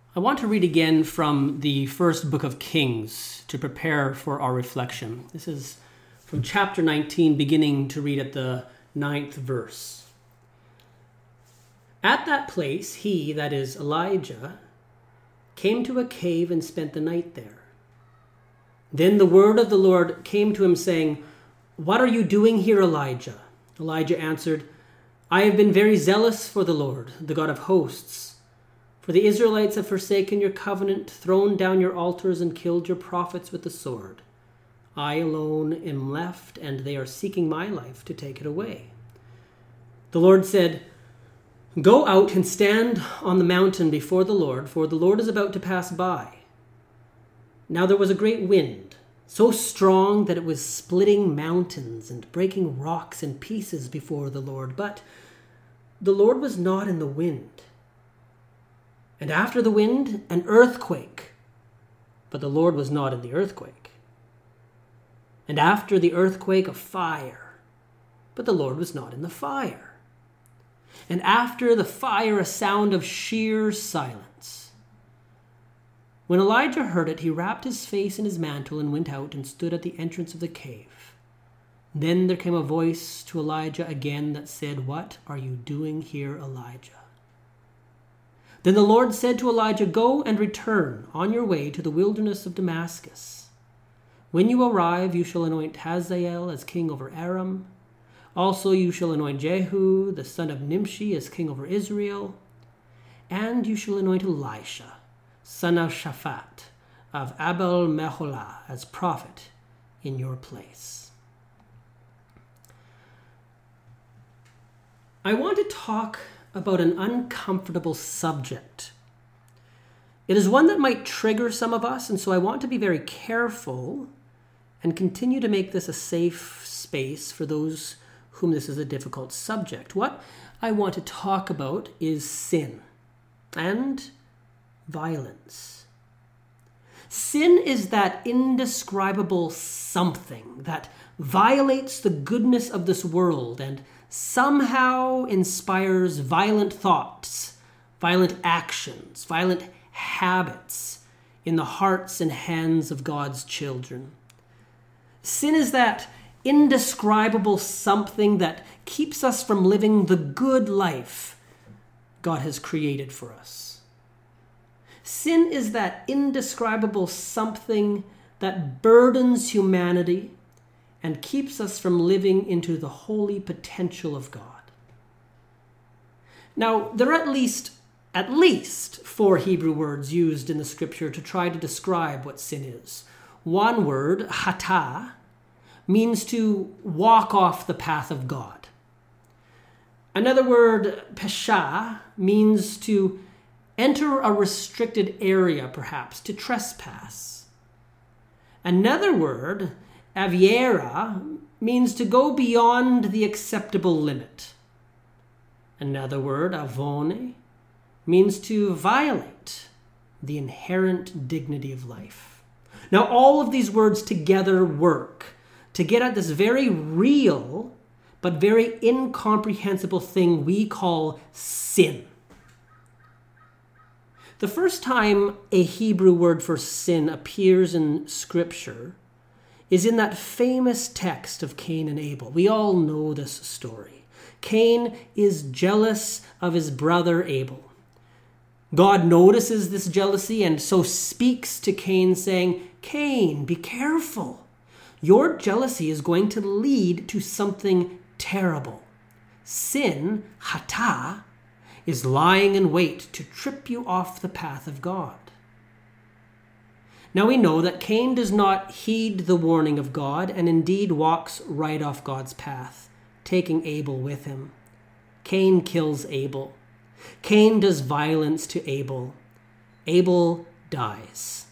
I want to read again from the first book of Kings to prepare for our reflection. This is from chapter 19, beginning to read at the 9th verse. At that place, he, that is Elijah, came to a cave and spent the night there. Then the word of the Lord came to him, saying, "What are you doing here, Elijah?" Elijah answered, "I have been very zealous for the Lord, the God of hosts. For the Israelites have forsaken your covenant, thrown down your altars, and killed your prophets with the sword. I alone am left, and they are seeking my life to take it away." The Lord said, "Go out and stand on the mountain before the Lord, for the Lord is about to pass by." Now there was a great wind, so strong that it was splitting mountains and breaking rocks in pieces before the Lord. But the Lord was not in the wind. And after the wind, an earthquake. But the Lord was not in the earthquake. And after the earthquake, a fire. But the Lord was not in the fire. And after the fire, a sound of sheer silence. When Elijah heard it, he wrapped his face in his mantle and went out and stood at the entrance of the cave. Then there came a voice to Elijah again that said, "What are you doing here, Elijah?" Then the Lord said to Elijah, "Go and return on your way to the wilderness of Damascus. When you arrive, you shall anoint Hazael as king over Aram. Also you shall anoint Jehu, the son of Nimshi, as king over Israel. And you shall anoint Elisha, son of Shaphat, of Abel Meholah, as prophet in your place." I want to talk about an uncomfortable subject. It is one that might trigger some of us, and so I want to be very careful and continue to make this a safe space for those whom this is a difficult subject. What I want to talk about is sin and violence. Sin is that indescribable something that violates the goodness of this world and somehow inspires violent thoughts, violent actions, violent habits in the hearts and hands of God's children. Sin is that indescribable something that keeps us from living the good life God has created for us. Sin is that indescribable something that burdens humanity and keeps us from living into the holy potential of God. Now, there are at least 4 Hebrew words used in the scripture to try to describe what sin is. One word, hata, means to walk off the path of God. Another word, pesha, means to enter a restricted area, perhaps, to trespass. Another word, aviera, means to go beyond the acceptable limit. Another word, avone, means to violate the inherent dignity of life. Now, all of these words together work to get at this very real but very incomprehensible thing we call sin. The first time a Hebrew word for sin appears in Scripture is in that famous text of Cain and Abel. We all know this story. Cain is jealous of his brother Abel. God notices this jealousy and so speaks to Cain, saying, "Cain, be careful. Your jealousy is going to lead to something terrible. Sin, hata, is lying in wait to trip you off the path of God." Now we know that Cain does not heed the warning of God and indeed walks right off God's path, taking Abel with him. Cain kills Abel. Cain does violence to Abel. Abel dies.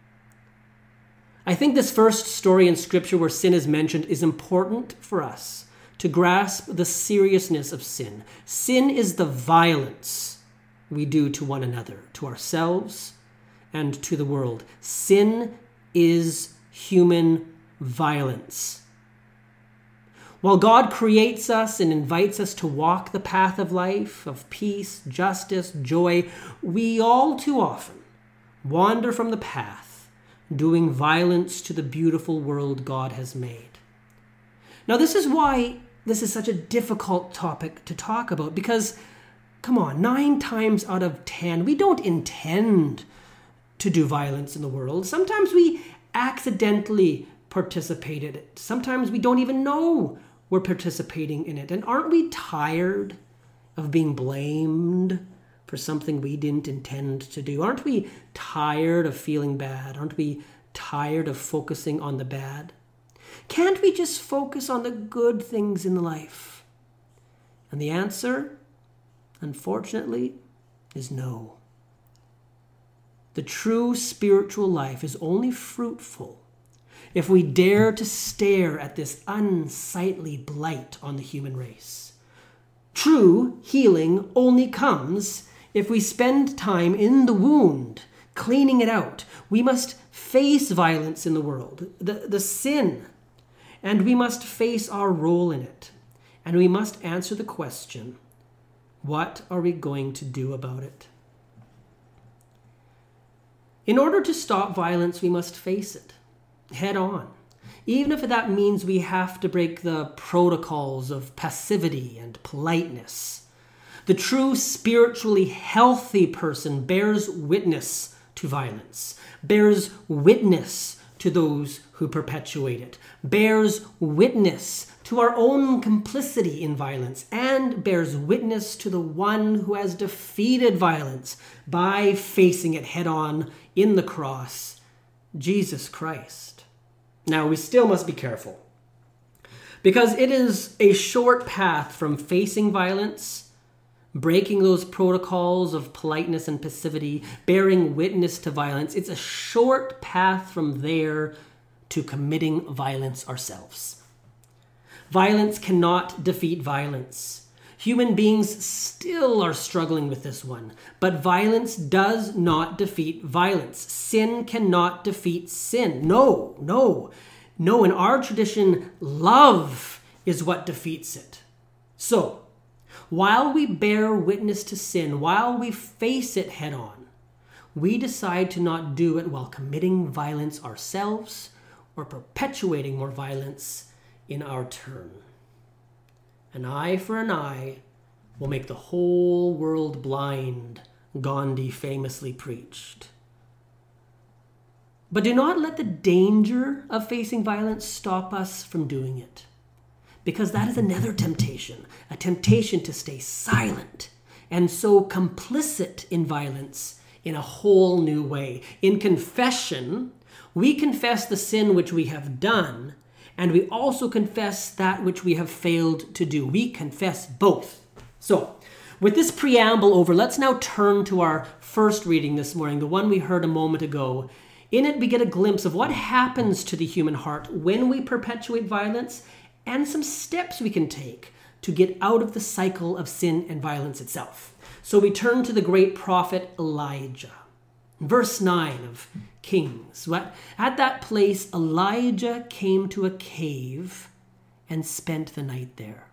I think this first story in Scripture where sin is mentioned is important for us to grasp the seriousness of sin. Sin is the violence we do to one another, to ourselves, and to the world. Sin is human violence. While God creates us and invites us to walk the path of life, of peace, justice, joy, we all too often wander from the path, doing violence to the beautiful world God has made. Now, this is why this is such a difficult topic to talk about, because, come on, 9 times out of 10, we don't intend to do violence in the world. Sometimes we accidentally participate in it. Sometimes we don't even know we're participating in it. And aren't we tired of being blamed for something we didn't intend to do? Aren't we tired of feeling bad? Aren't we tired of focusing on the bad? Can't we just focus on the good things in life? And the answer, unfortunately, is no. The true spiritual life is only fruitful if we dare to stare at this unsightly blight on the human race. True healing only comes if we spend time in the wound, cleaning it out. We must face violence in the world, the sin, and we must face our role in it. And we must answer the question, what are we going to do about it? In order to stop violence, we must face it head on, even if that means we have to break the protocols of passivity and politeness. The true spiritually healthy person bears witness to violence, bears witness to those who perpetuate it, bears witness to our own complicity in violence, and bears witness to the one who has defeated violence by facing it head on in the cross, Jesus Christ. Now, we still must be careful, because it is a short path from facing violence, breaking those protocols of politeness and passivity, bearing witness to violence. It's a short path from there to committing violence ourselves. Violence cannot defeat violence. Human beings still are struggling with this one, but violence does not defeat violence. Sin cannot defeat sin. No. In our tradition, love is what defeats it. So, while we bear witness to sin, while we face it head on, we decide to not do it while committing violence ourselves or perpetuating more violence in our turn. An eye for an eye will make the whole world blind, Gandhi famously preached. But do not let the danger of facing violence stop us from doing it, because that is another temptation, a temptation to stay silent and so complicit in violence in a whole new way. In confession, we confess the sin which we have done, and we also confess that which we have failed to do. We confess both. So, with this preamble over, let's now turn to our first reading this morning, the one we heard a moment ago. In it, we get a glimpse of what happens to the human heart when we perpetuate violence, and some steps we can take to get out of the cycle of sin and violence itself. So we turn to the great prophet Elijah. Verse 9 of Kings. At that place, Elijah came to a cave and spent the night there.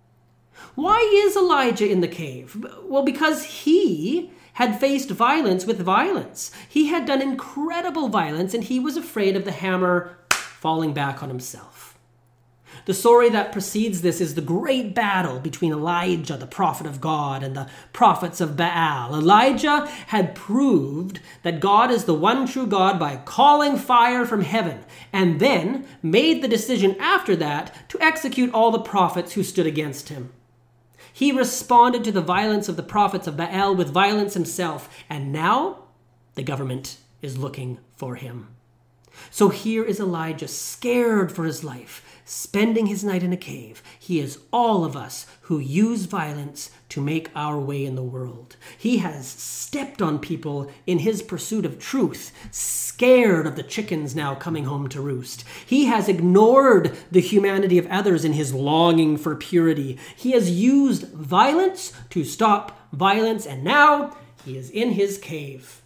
Why is Elijah in the cave? Well, because he had faced violence with violence. He had done incredible violence, and he was afraid of the hammer falling back on himself. The story that precedes this is the great battle between Elijah, the prophet of God, and the prophets of Baal. Elijah had proved that God is the one true God by calling fire from heaven, and then made the decision after that to execute all the prophets who stood against him. He responded to the violence of the prophets of Baal with violence himself, and now the government is looking for him. So here is Elijah, scared for his life, spending his night in a cave. He is all of us who use violence to make our way in the world. He has stepped on people in his pursuit of truth, scared of the chickens now coming home to roost. He has ignored the humanity of others in his longing for purity. He has used violence to stop violence, and now he is in his cave.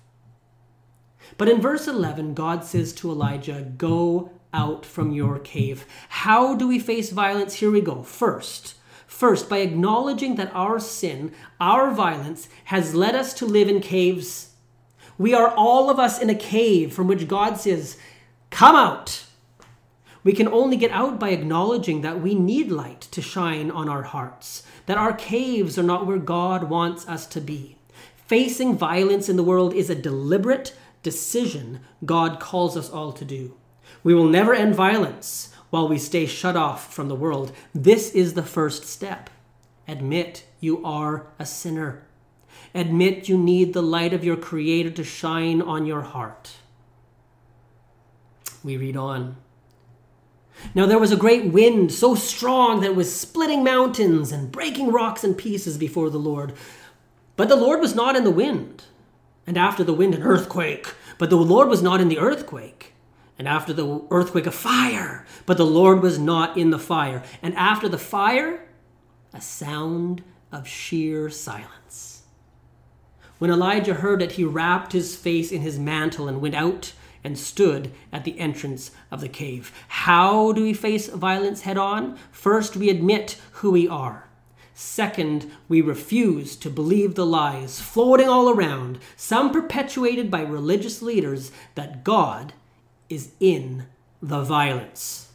But in verse 11, God says to Elijah, "Go out from your cave." How do we face violence? Here we go. First, by acknowledging that our sin, our violence, has led us to live in caves. We are all of us in a cave from which God says, come out. We can only get out by acknowledging that we need light to shine on our hearts, that our caves are not where God wants us to be. Facing violence in the world is a deliberate decision God calls us all to do. We will never end violence while we stay shut off from the world. This is the first step. Admit you are a sinner. Admit you need the light of your Creator to shine on your heart. We read on. Now there was a great wind, so strong that it was splitting mountains and breaking rocks in pieces before the Lord. But the Lord was not in the wind. And after the wind, an earthquake. But the Lord was not in the earthquake. And after the earthquake, a fire. But the Lord was not in the fire. And after the fire, a sound of sheer silence. When Elijah heard it, he wrapped his face in his mantle and went out and stood at the entrance of the cave. How do we face violence head on? First, we admit who we are. Second, we refuse to believe the lies floating all around, some perpetuated by religious leaders, that God is in the violence.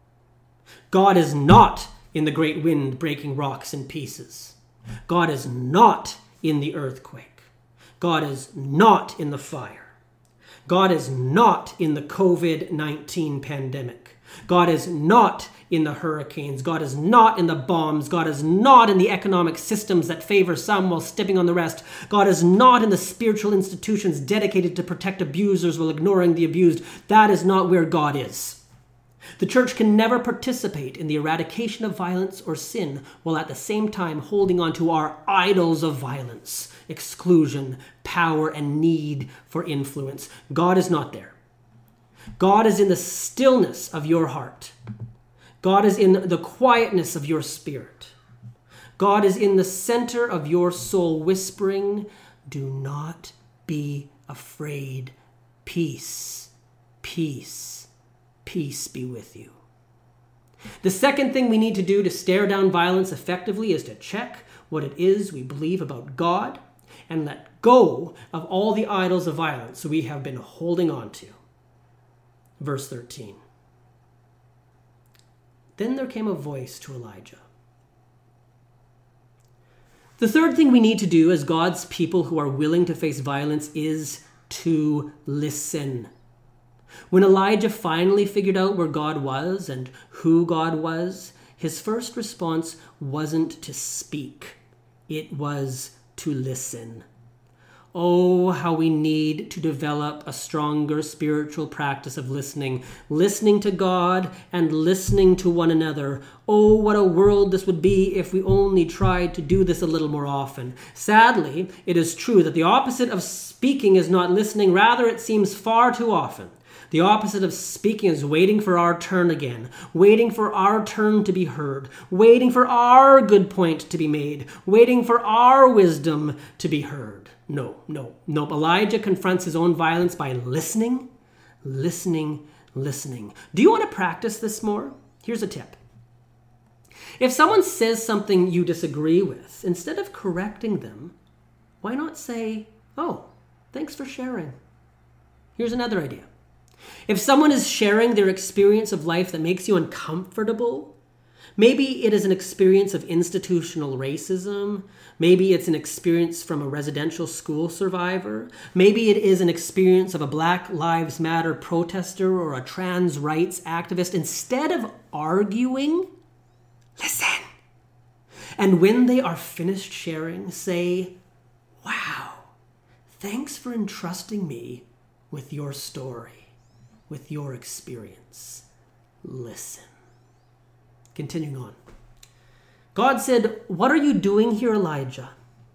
God is not in the great wind breaking rocks in pieces. God is not in the earthquake. God is not in the fire. God is not in the COVID-19 pandemic. God is not in the hurricanes. God is not in the bombs. God is not in the economic systems that favor some while stepping on the rest. God is not in the spiritual institutions dedicated to protect abusers while ignoring the abused. That is not where God is. The church can never participate in the eradication of violence or sin while at the same time holding on to our idols of violence, exclusion, power, and need for influence. God is not there. God is in the stillness of your heart. God is in the quietness of your spirit. God is in the center of your soul, whispering, "Do not be afraid. Peace, peace, peace be with you." The second thing we need to do to stare down violence effectively is to check what it is we believe about God and let go of all the idols of violence we have been holding on to. Verse 13. Then there came a voice to Elijah. The third thing we need to do as God's people who are willing to face violence is to listen. When Elijah finally figured out where God was and who God was, his first response wasn't to speak. It was to listen. Oh, how we need to develop a stronger spiritual practice of listening to God and listening to one another. Oh, what a world this would be if we only tried to do this a little more often. Sadly, it is true that the opposite of speaking is not listening. Rather, it seems far too often. The opposite of speaking is waiting for our turn again, waiting for our turn to be heard, waiting for our good point to be made, waiting for our wisdom to be heard. No. Elijah confronts his own violence by listening. Do you want to practice this more? Here's a tip. If someone says something you disagree with, instead of correcting them, why not say, "Oh, thanks for sharing." Here's another idea. If someone is sharing their experience of life that makes you uncomfortable, maybe it is an experience of institutional racism. Maybe it's an experience from a residential school survivor. Maybe it is an experience of a Black Lives Matter protester or a trans rights activist. Instead of arguing, listen. And when they are finished sharing, say, "Wow, thanks for entrusting me with your story, with your experience." Listen. Continuing on. God said, "What are you doing here, Elijah?"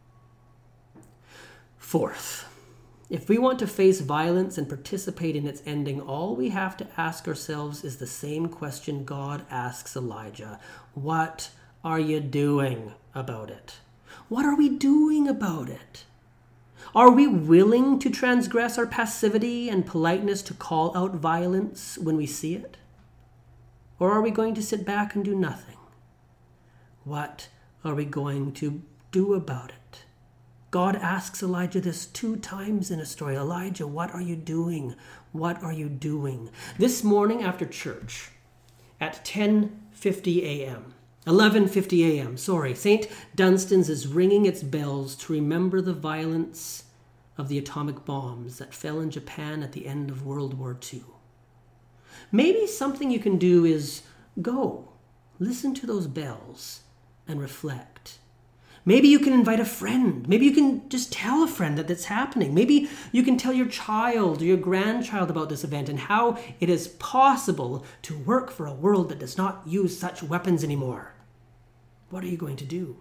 Fourth, if we want to face violence and participate in its ending, all we have to ask ourselves is the same question God asks Elijah. What are you doing about it? What are we doing about it? Are we willing to transgress our passivity and politeness to call out violence when we see it? Or are we going to sit back and do nothing? What are we going to do about it? God asks Elijah this 2 times in a story. Elijah, what are you doing? What are you doing? This morning after church at 10:50 a.m., 11:50 a.m., St. Dunstan's is ringing its bells to remember the violence of the atomic bombs that fell in Japan at the end of World War II. Maybe something you can do is go, listen to those bells, and reflect. Maybe you can invite a friend. Maybe you can just tell a friend that it's happening. Maybe you can tell your child or your grandchild about this event and how it is possible to work for a world that does not use such weapons anymore. What are you going to do?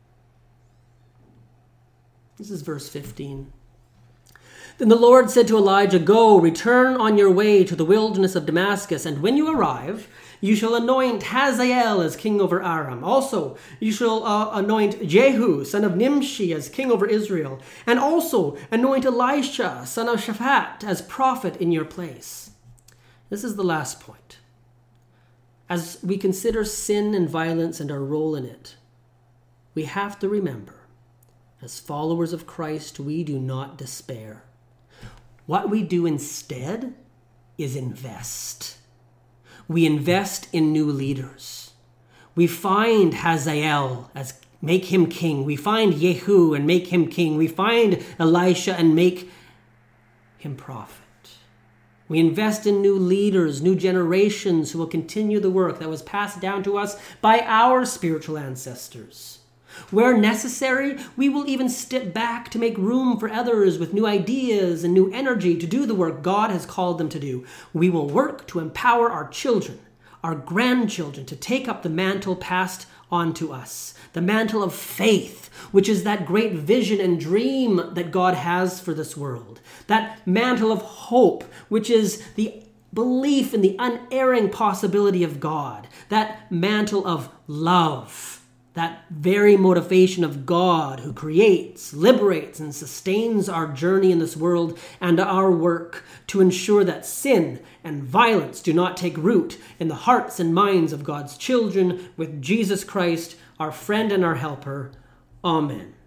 This is verse 15. Then the Lord said to Elijah, "Go, return on your way to the wilderness of Damascus, and when you arrive, you shall anoint Hazael as king over Aram. Also, you shall anoint Jehu, son of Nimshi, as king over Israel, and also anoint Elisha, son of Shaphat, as prophet in your place." This is the last point. As we consider sin and violence and our role in it, we have to remember, as followers of Christ, we do not despair. What we do instead is invest. We invest in new leaders. We find Hazael as make him king. We find Jehu and make him king. We find Elisha and make him prophet. We invest in new leaders, new generations who will continue the work that was passed down to us by our spiritual ancestors. Where necessary, we will even step back to make room for others with new ideas and new energy to do the work God has called them to do. We will work to empower our children, our grandchildren, to take up the mantle passed on to us, the mantle of faith, which is that great vision and dream that God has for this world, that mantle of hope, which is the belief in the unerring possibility of God, that mantle of love, that very motivation of God who creates, liberates, and sustains our journey in this world and our work to ensure that sin and violence do not take root in the hearts and minds of God's children, with Jesus Christ, our friend and our helper. Amen.